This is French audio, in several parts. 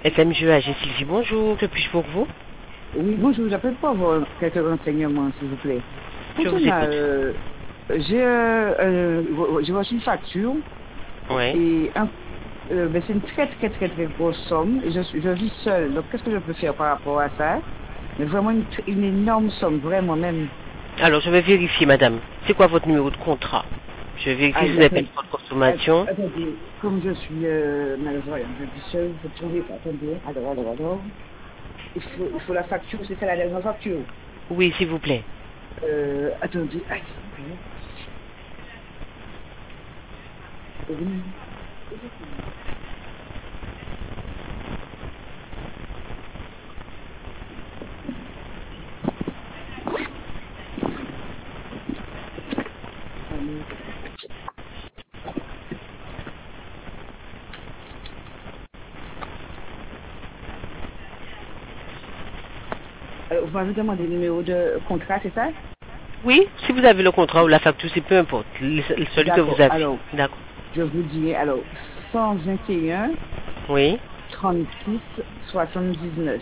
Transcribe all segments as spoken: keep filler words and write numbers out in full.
F M G A G Sylvie, bonjour, que puis-je pour vous? Oui, bonjour, j'appelle pour avoir quelques renseignements, s'il vous plaît. Je vous écoute. Euh, j'ai euh, j'ai reçu une facture. Oui. Et un, euh, ben, c'est une très, très, très, très grosse somme. Et je, suis- je vis seule. Donc, qu'est-ce que je peux faire par rapport à ça? Mais vraiment une, une énorme somme, vraiment même. Alors, je vais vérifier, madame. C'est quoi votre numéro de contrat? Je vais vérifier Ah, si vous n'avez pas de attendez, fonds de consommation. attendez, comme je suis euh, malvoyante, je vis seule, je peux trouver ça. Attendez, alors, alors, alors. Il faut, il faut la facture, c'est ça la dernière facture. Oui, s'il vous plaît. Euh, attendez, aïe. Oui. Alors, vous m'avez demandé le numéro de contrat, c'est ça? Oui, si vous avez le contrat ou la facture, c'est peu importe. Le- Celui que vous D'accord, avez. alors, D'accord. je vous dis, alors, cent vingt et un, Oui. trente-six, soixante-dix-neuf.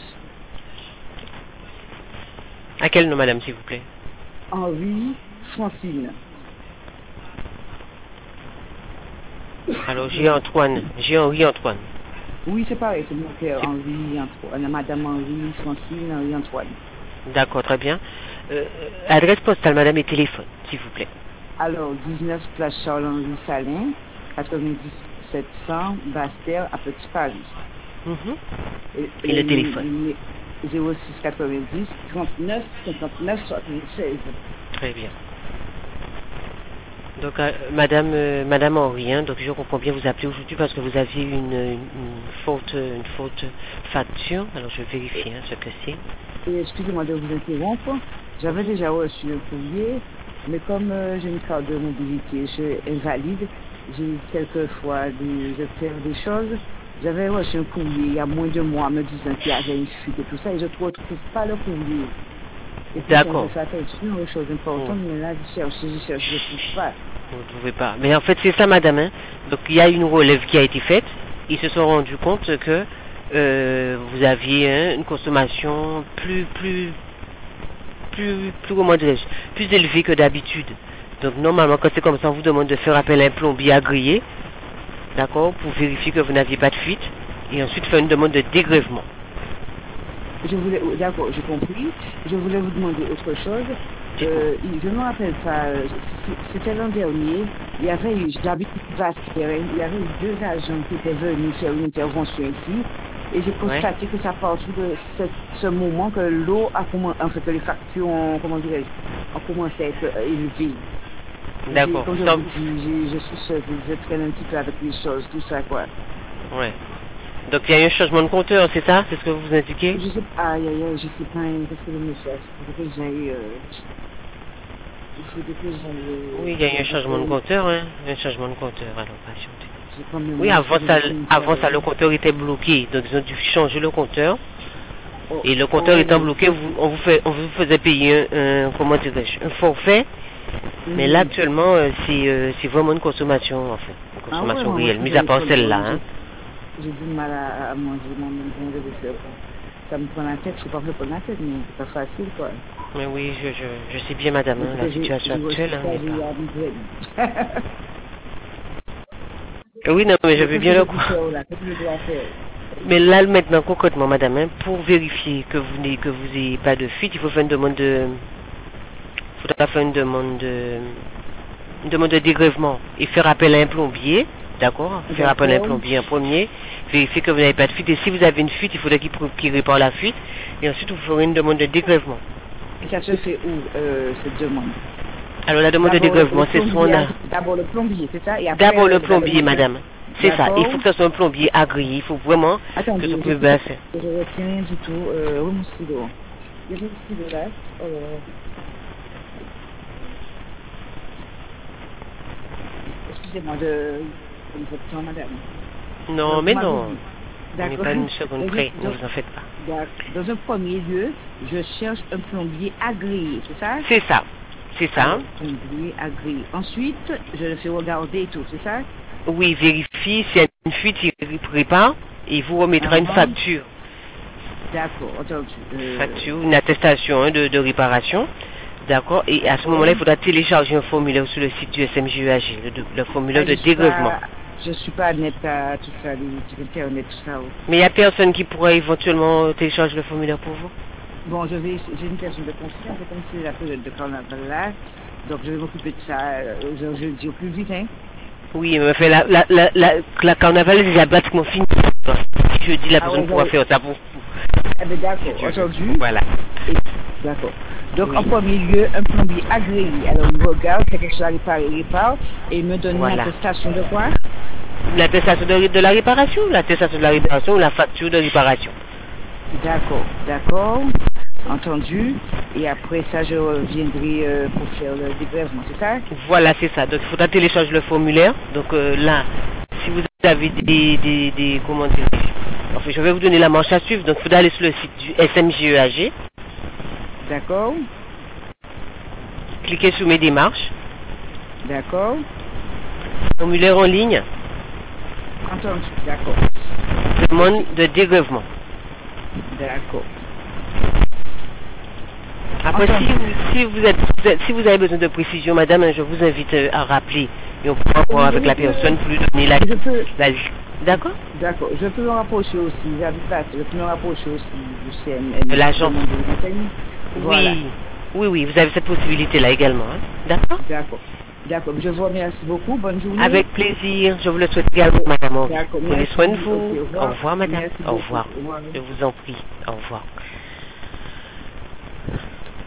À quel nom, madame, s'il vous plaît? Henri Francine. Alors, j'ai Antoine. J'ai Henri Antoine. Oui, c'est pareil, c'est mon père, C'est- Henri Antoine. Madame Henri Francine, Henri Antoine. D'accord, très bien. Euh, adresse postale, madame, et téléphone, s'il vous plaît. Alors, dix-neuf place Charles-Henri Salin, quatre-vingt-dix sept cents, Basse-Terre, à Petit Paris. Mhm. Et, Et le téléphone. zéro six quatre-vingt-dix, trente-neuf, cinquante-neuf, soixante-seize. Très bien. Donc, euh, madame, euh, madame Henri, hein, donc je comprends bien vous appeler aujourd'hui parce que vous aviez une, une, une faute, une faute facture. Alors, je vais vérifier hein, ce que c'est. Et excusez-moi de vous interrompre, j'avais déjà reçu un courrier, mais comme euh, j'ai une carte de mobilité, je suis invalide, j'ai quelquefois des, je perds des choses. J'avais reçu un courrier il y a moins de mois me disant qu'il y avait une fuite et tout ça, et je ne retrouve pas le courrier. Et pourtant, je D'accord. fais attention aux choses importantes, mais là, je cherche, je cherche, je ne trouve pas. Vous ne pouvez pas. Mais en fait, c'est ça, madame. Hein. Donc, il y a une relève qui a été faite. Ils se sont rendus compte que euh, vous aviez hein, une consommation plus, plus, plus, plus, comment dirais-je, plus élevée que d'habitude. Donc, normalement, quand c'est comme ça, on vous demande de faire appel à un plombier agréé, d'accord, pour vérifier que vous n'aviez pas de fuite, et ensuite faire une demande de dégrèvement. Je voulais, oh, d'accord, j'ai compris. Je voulais vous demander autre chose. Dites-moi. Euh, je me rappelle pas, euh, c- c'était l'an dernier, il y avait eu, j'habite Vasse-Terre, il y avait eu deux agents qui étaient venus faire une intervention ici, et j'ai Ouais. constaté que c'est à partir de ce, ce moment que l'eau a commencé, en fait, que les factures ont, comment dirais-je, ont commencé à être euh, élevées. Et j'ai- D'accord. Comme je Ça- vous dis, j'ai- je suis seule, je traîne un petit peu avec les choses, tout ça, quoi. Ouais. Donc, il y a eu un changement de compteur, c'est ça? C'est ce que vous indiquez? Je sais pas, aïe, aïe, aïe, je sais pas, hein, qu'est-ce que je me fais? Il faut que j'aille, euh, il faut que j'aille, euh, Oui, il y a eu un changement de euh, compteur, hein. Un changement de compteur, alors patientez. j'ai quand même Oui, reçu avant des ça, documents, avant ça, euh, le compteur était bloqué. Donc, ils ont dû changer le compteur. oh, Et le compteur oh, étant oui. bloqué, vous- on, vous fait, on vous faisait payer un, un- comment dirais-je, un forfait. Mais là, Mhm. actuellement, euh, c'est euh, c'est vraiment une consommation, en fait. Une Ah ouais, consommation moi, moi, réelle, je suis mis à part téléphone, celle-là. moi, Hein. j'ai j'ai du mal à, à manger moi-même, bon, je vais faire, quoi. Ça me prend la tête, je sais pas me prendre la tête, mais c'est pas facile, quoi. Mais oui, je, je, je sais bien, madame, Mais hein, la que j'ai situation j'ai reçu actuelle hein, ça, n'est j'ai eu pas... la migraine. Euh, Oui, non, mais je Mais veux qu'est-ce que bien je le peux coup. faire, là? Qu'est-ce que je dois faire? Mais là, maintenant, concrètement, madame, hein, pour vérifier que vous n'ayez que vous ayez pas de fuite, il faut faire une demande de... Il faudra faire une demande de... Une demande de dégrèvement et faire appel à un plombier, d'accord? Faire appel à un D'accord. plombier en premier, vérifier que vous n'avez pas de fuite. Et si vous avez une fuite, il faudrait qu'il prouve- qu'il répare la fuite. Et ensuite, vous ferez une demande de dégrèvement. Et ça se fait où, euh, cette demande? Alors, la demande de D'abord, le, le dégrèvement, c'est soit on plombier, a... d'abord le plombier, c'est ça? Et après, D'abord le euh, la plombier, demande de- madame. C'est ça. Il D'accord. faut que ce soit un plombier agréé. Il faut vraiment que Attendez, ce je plombier basse. je retiens rien du tout. Euh, où est mon stylo? Il y a mon stylo là. Euh, excusez-moi de, de votre temps, madame. Non, Donc, mais vous m'avez non. dit. On n'est D'accord. pas une seconde Donc, près. Ne donc, vous en faites pas. d'accord. Dans un premier lieu, je cherche un plombier agréé, c'est ça? C'est ça. C'est ça. Alors, plombier agréé. Ensuite, je le fais regarder et tout, c'est ça? Oui, vérifie s'il y a une fuite, il répare. Et il vous remettra une Ah, facture, d'accord, entendu. Euh, facture, une attestation hein, de, de réparation. D'accord. Et à ce moment-là, il faudra télécharger un formulaire sur le site du S M J E A G, le, de- le formulaire ah, de je suis dégrèvement. pas, je suis pas net à tout ça, les trucs internet, tout ça. Oh. Mais il n'y a personne qui pourra éventuellement télécharger le formulaire pour vous? Bon, je vais, j'ai une personne de confiance, comme c'est la période de carnaval là, donc je vais m'occuper de ça, euh, je, je le dis au plus vite, hein. Oui, mais fait, la, la, la, la, la carnaval est déjà pratiquement fini. Si je dis la Ah personne ouais, pourra ouais. faire ça pour vous. Eh bien, d'accord, entendu. Voilà. Et- D'accord. Donc, Oui. en premier lieu, un plombier agréé. Alors, il regarde, c'est quelque chose à réparer, il répare, et il me donne Voilà. une attestation de quoi? L'attestation de, de la réparation, l'attestation de la réparation ou la facture de réparation. D'accord, d'accord, entendu. Et après ça, je reviendrai euh, pour faire le dégrèvement, c'est ça? Voilà, c'est ça. Donc, il faudra télécharger le formulaire. Donc, euh, là, si vous avez des, des, des, comment dire, enfin, je vais vous donner la manche à suivre. Donc, il faudra aller sur le site du S M J E A G, D'accord, cliquez sur mes démarches, d'accord, formulaire en ligne, entendu, d'accord, demande de dégrèvement. d'accord. Après, Entendu. si vous, si vous êtes, vous êtes- si vous avez besoin de précision, madame, je vous invite euh, à rappeler et on pourra voir avec la personne pour lui donner la, Je peux, la liste. D'accord? d'accord, je peux me rapprocher aussi, j'habite là, je peux me rapprocher aussi du C M M. De l'agence. Voilà. Oui, oui, oui, vous avez cette possibilité-là également. Hein? D'accord? D'accord. D'accord. Je vous remercie beaucoup. Bonne journée. Avec plaisir, je vous le souhaite également, madame. D'accord, Prenez merci. soin de vous. Ok, au revoir. Au revoir, madame. Merci Au beaucoup. revoir. Au revoir. Je vous en prie. Au revoir.